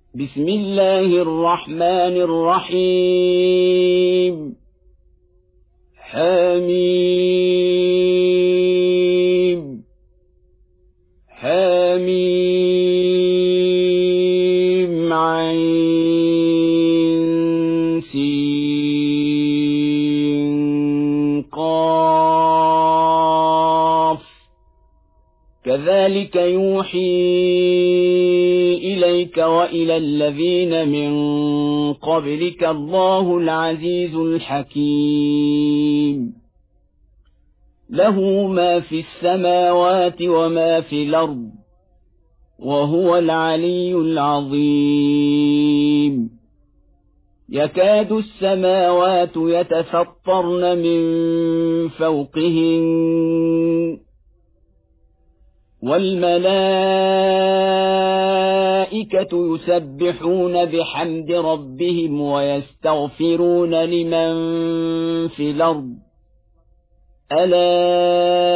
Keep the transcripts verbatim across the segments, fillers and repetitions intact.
بسم الله الرحمن الرحيم حميم حميم عين سين قاف كذلك يوحي إليك وإلى الذين من قبلك الله العزيز الحكيم له ما في السماوات وما في الأرض وهو العلي العظيم يكاد السماوات يتفطرن من فوقهن والملائكة يسبحون بحمد ربهم ويستغفرون لمن في الأرض ألا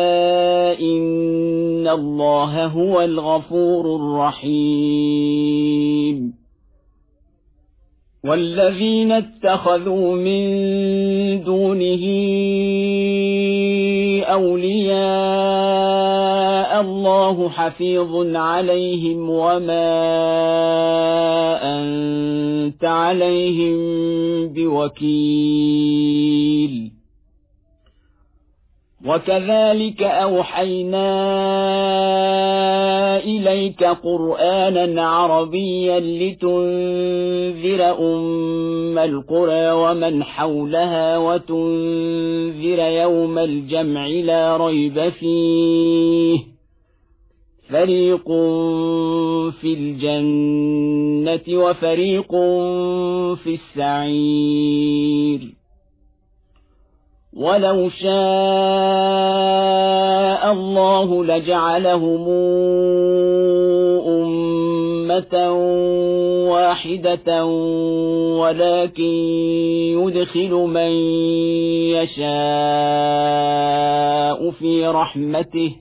إن الله هو الغفور الرحيم والذين اتخذوا من دونه أولياء الله حفيظ عليهم وما أنت عليهم بوكيل وكذلك أوحينا إليك قرآنا عربيا لتنذر أم القرى ومن حولها وتنذر يوم الجمع لا ريب فيه فريق في الجنة وفريق في السعير ولو شاء الله لجعلهم أمة واحدة ولكن يدخل من يشاء في رحمته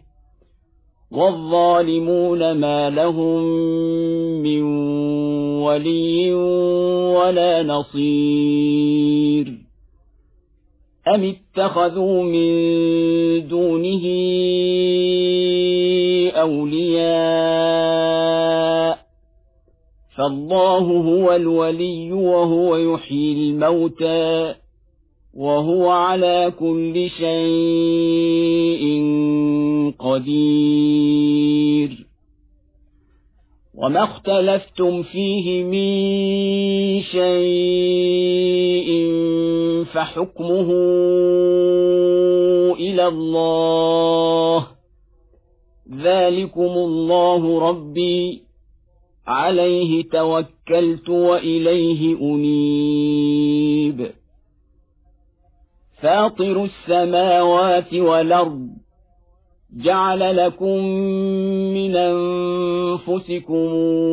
والظالمون ما لهم من ولي ولا نصير أم اتخذوا من دونه أولياء فالله هو الولي وهو يحيي الموتى وهو على كل شيء قدير وما اختلفتم فيه من شيء فحكمه إلى الله ذلكم الله ربي عليه توكلت وإليه أنيب فاطر السماوات والأرض جعل لكم من أنفسكم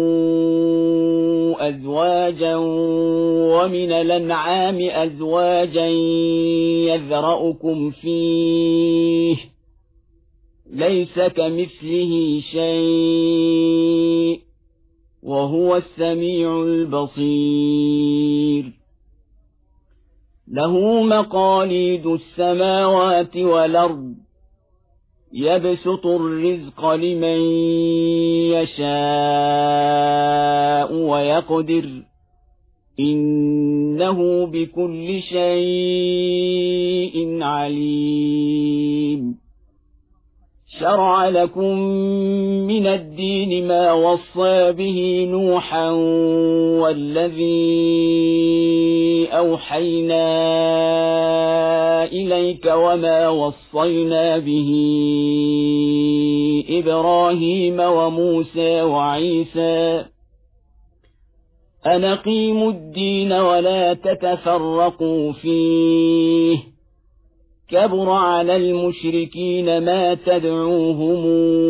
أزواجا ومن الأنعام أزواجا يذرأكم فيه ليس كمثله شيء وهو السميع البصير له مقاليد السماوات والأرض يبسط الرزق لمن يشاء ويقدر إنه بكل شيء عليم شرع لكم من الدين ما وصى به نوحا والذي أوحينا إليك وما وصينا به إبراهيم وموسى وعيسى أن أقيموا الدين ولا تتفرقوا فيه كبر على المشركين ما تدعوهم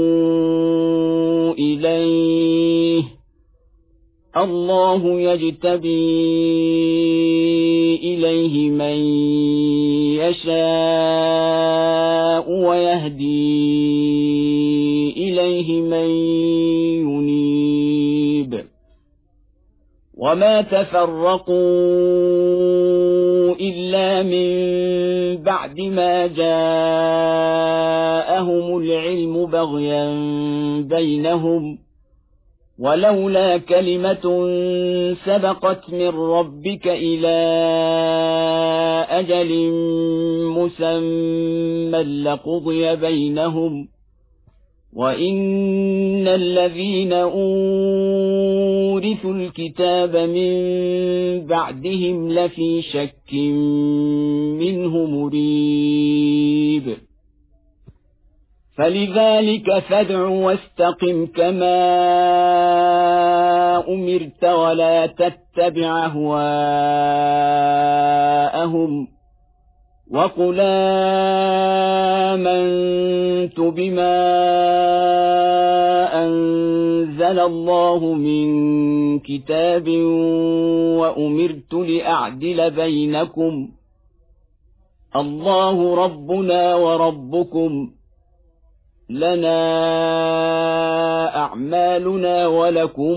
إليه الله يجتبي إليه من يشاء ويهدي إليه من ينيب وما تفرقوا إلا من بعد ما جاءهم العلم بغيا بينهم ولولا كلمة سبقت من ربك إلى أجل مسمى لقضي بينهم وإن الذين أورثوا الكتاب من بعدهم لفي شك منه مريب فلذلك فادع واستقم كما أمرت ولا تتبع أهواءهم وقل آمنت بما أنزل الله من كتاب وأمرت لأعدل بينكم الله ربنا وربكم لنا أعمالنا ولكم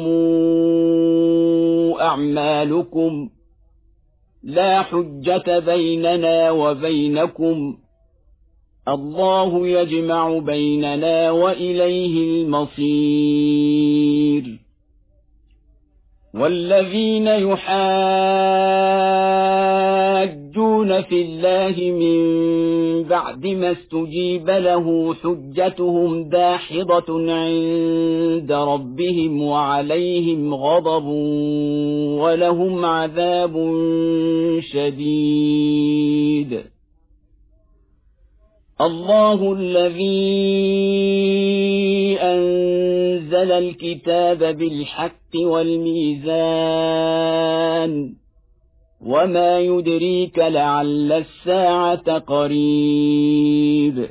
أعمالكم لا حجة بيننا وبينكم الله يجمع بيننا وإليه المصير والذين يحاجون في الله من بعد ما استجيب له حجتهم داحضة عند ربهم وعليهم غضب ولهم عذاب شديد الله الذي أنزل الكتاب بالحق والميزان وما يدريك لعل الساعة قريب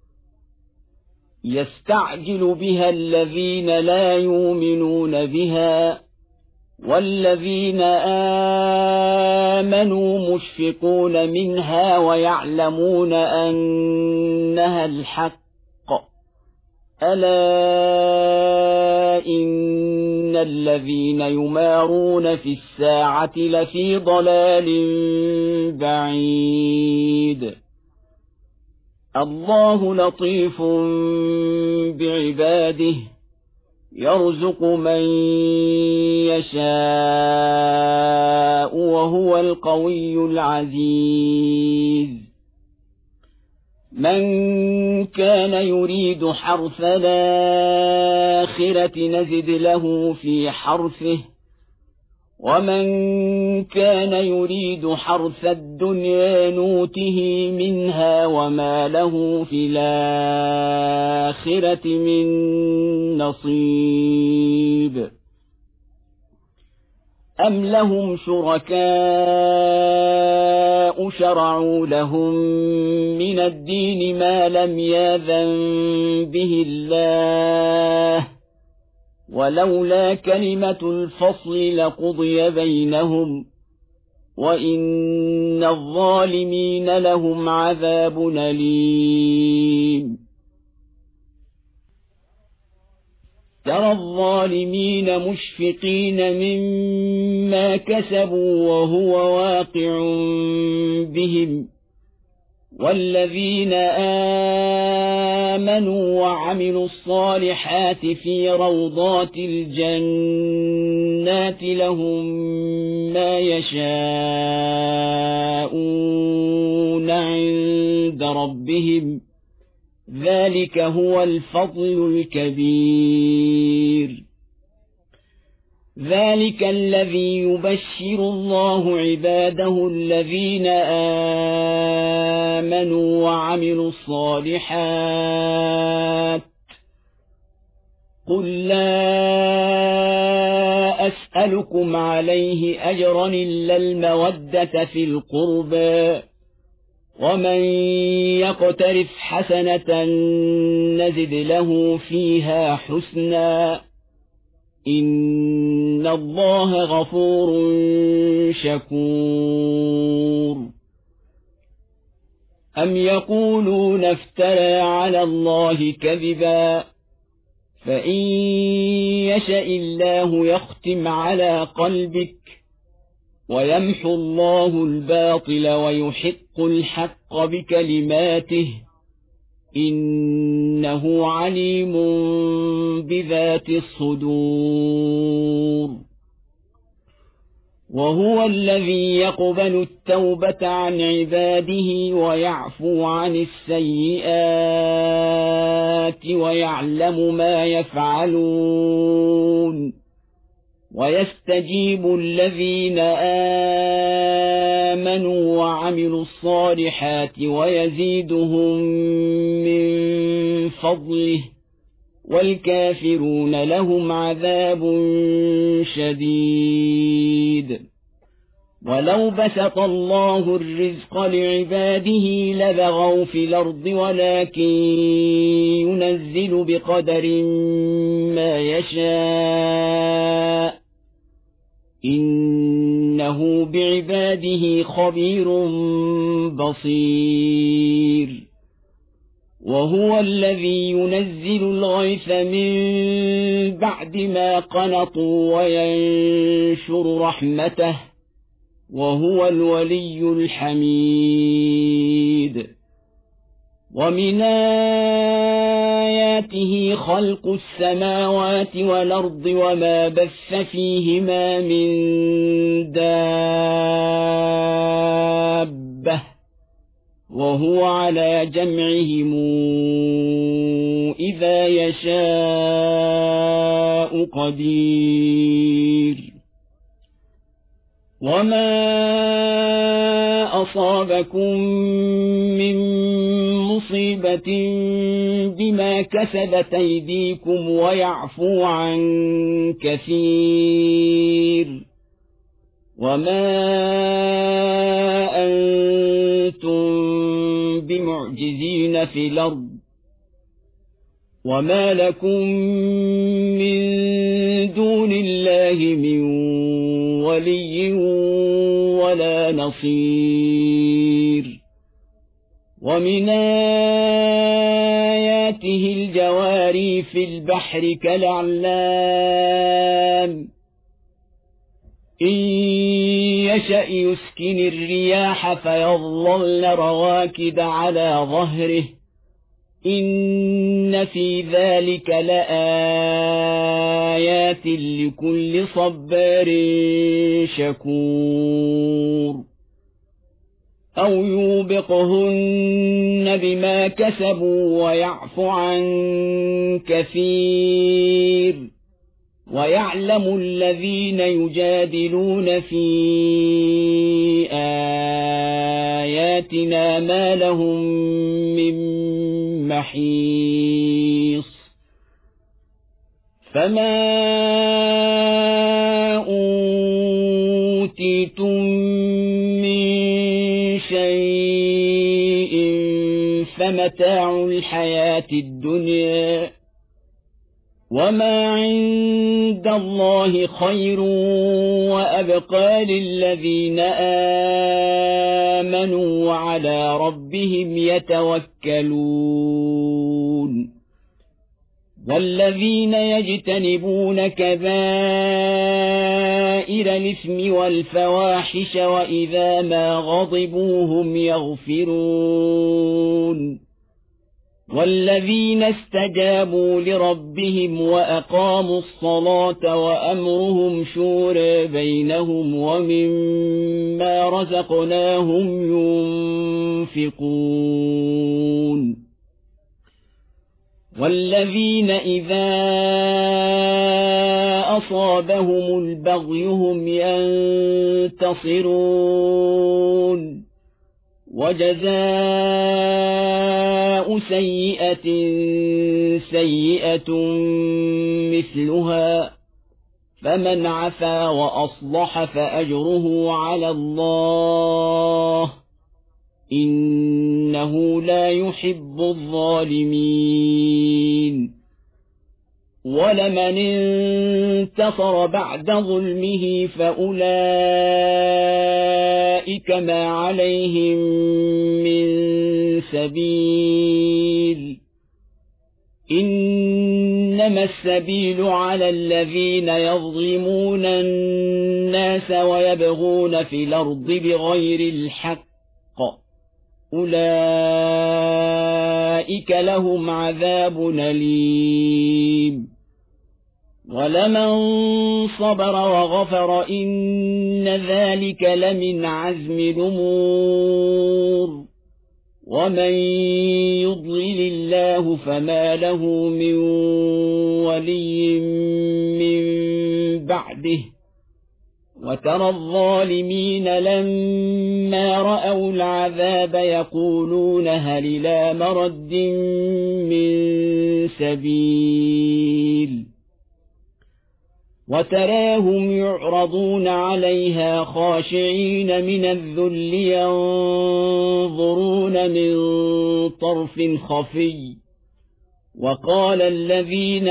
يستعجل بها الذين لا يؤمنون بها والذين آمنوا مشفقون منها ويعلمون أنها الحق ألا إن الذين يمارون في الساعة لفي ضلال بعيد الله لطيف بعباده يرزق من يشاء وهو القوي العزيز من كان يريد حرث الآخرة نزد له في حرثه ومن كان يريد حرث الدنيا نوته منها وما له في الآخرة من نصيب أم لهم شركاء شرعوا لهم من الدين ما لم يأذن به الله ولولا كلمة الفصل لقضي بينهم وإن الظالمين لهم عذاب أليم ترى الظالمين مشفقين مما كسبوا وهو واقع بهم والذين آمنوا وعملوا الصالحات في روضات الجنات لهم ما يشاءون عند ربهم ذلك هو الفضل الكبير ذلك الذي يبشر الله عباده الذين آمنوا وعملوا الصالحات قل لا أسألكم عليه أجرا إلا المودة في القربى ومن يقترف حسنة نزد له فيها حسنا إن الله غفور شكور أم يقولون افترى على الله كذبا فإن يشأ الله يختم على قلبك ويمحو الله الباطل ويحق الحق بكلماته إنه عليم بذات الصدور وهو الذي يقبل التوبة عن عباده ويعفو عن السيئات ويعلم ما يفعلون ويستجيب الذين آمنوا وعملوا الصالحات ويزيدهم من فضله والكافرون لهم عذاب شديد ولو بسط الله الرزق لعباده لبغوا في الأرض ولكن ينزل بقدر ما يشاء إنه بعباده خبير بصير وهو الذي ينزل الغيث من بعد ما قنطوا وينشر رحمته وهو الولي الحميد ومن آياته خلق السماوات والأرض وما بث فيهما من دابة وهو على جمعهم إذا يشاء قدير وما أصابكم من مصيبة بما كسبت أيديكم ويعفو عن كثير وما أنتم بمعجزين في الأرض وما لكم من دون الله من ولي ولا نصير ومن آياته الجواري في البحر كالأعلام إن يشأ يسكن الرياح فيظللن رواكد على ظهره إن في ذلك لآيات لكل صبار شكور أو يوبقهن بما كسبوا ويعفو عن كثير ويعلم الذين يجادلون في آياتنا ما لهم من محيص فما أوتيتم من شيء فمتاع الحياة الدنيا وما عند الله خير وأبقى للذين آمنوا وعلى ربهم يتوكلون والذين يجتنبون كبائر الإثم والفواحش وإذا ما غضبوا هم يغفرون والذين استجابوا لربهم وأقاموا الصلاة وأمرهم شورى بينهم ومما رزقناهم ينفقون والذين إذا أصابهم البغي هم ينتصرون وجزاء سيئة سيئة مثلها فمن عفا وأصلح فأجره على الله إنه لا يحب الظالمين ولمن انتصر بعد ظلمه فأولئك ما عليهم من سبيل إن إنما السبيل على الذين يظلمون الناس ويبغون في الأرض بغير الحق أولئك لهم عذاب أليم ولمن صبر وغفر إن ذلك لمن عزم الأمور ومن يضلل الله فما له من ولي من بعده وترى الظالمين لما رأوا العذاب يقولون هل إلى مرد من سبيل وتراهم يعرضون عليها خاشعين من الذل ينظرون من طرف خفي وقال الذين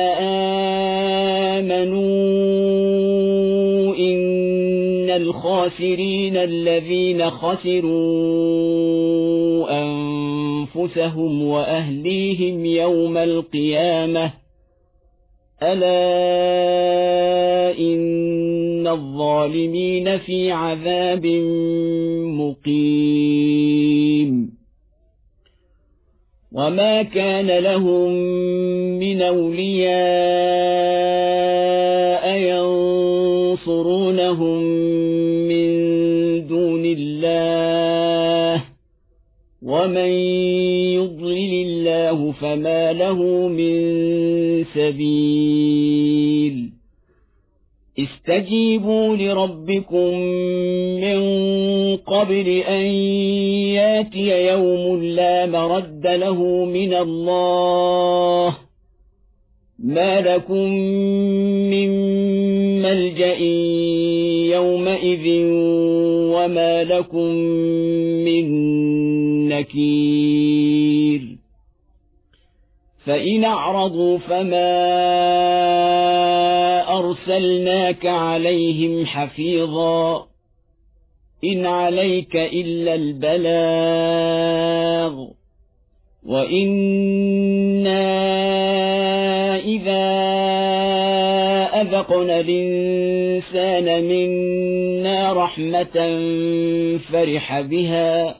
آمنوا إن الخاسرين الذين خسروا أنفسهم وأهليهم يوم القيامة ألا إن الظالمين في عذاب مقيم وما كان لهم من أولياء ينصرونهم من دون الله ومن يضلل الله فما له من سبيل استجيبوا لربكم من قبل أن ياتي يوم لا مرد له من الله ما لكم من ملجأ يومئذ وما لكم من نكير فإن أعرضوا فما أرسلناك عليهم حفيظا إن عليك إلا البلاغ وإنا إذا أذقنا الإنسان منا رحمة فرح بها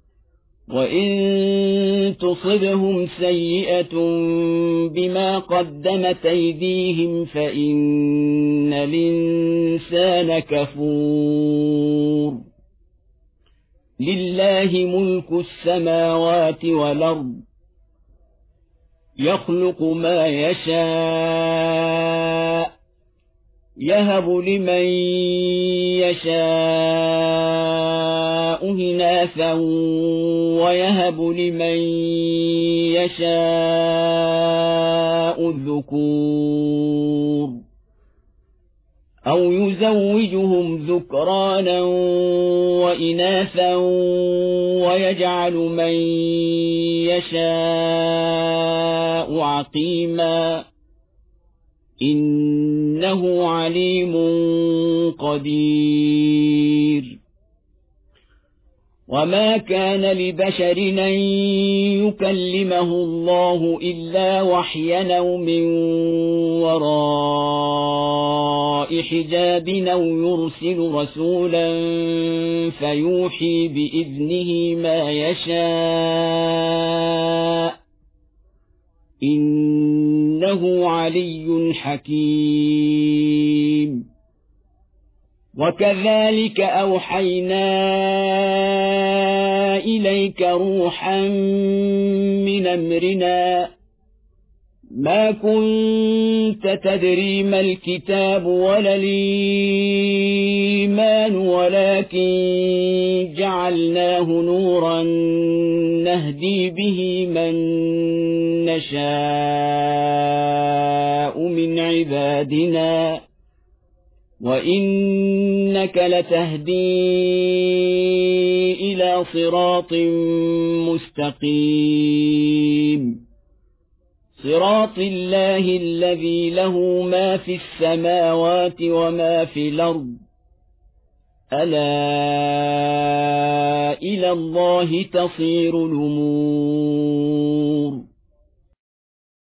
وإن تصبهم سيئة بما قدمت أيديهم فإن الإنسان كفور لله ملك السماوات والأرض يخلق ما يشاء يهب لمن يشاء إناثا ويهب لمن يشاء الذكور أو يزوجهم ذكرانا وإناثا ويجعل من يشاء عقيما إنه عليم قدير وما كان لبشر أن يكلمه الله إلا وحيا أو من وراء حجاب أو يرسل رسولا فيوحي بإذنه ما يشاء إنه علي حكيم وكذلك أوحينا إليك روحا من أمرنا ما كنت تدري ما الكتاب ولا الإيمان ولكن جعلناه نورا نهدي به من نشاء من عبادنا وإنك لتهدي إلى صراط مستقيم صراط الله الذي له ما في السماوات وما في الأرض ألا إلى الله تصير الأمور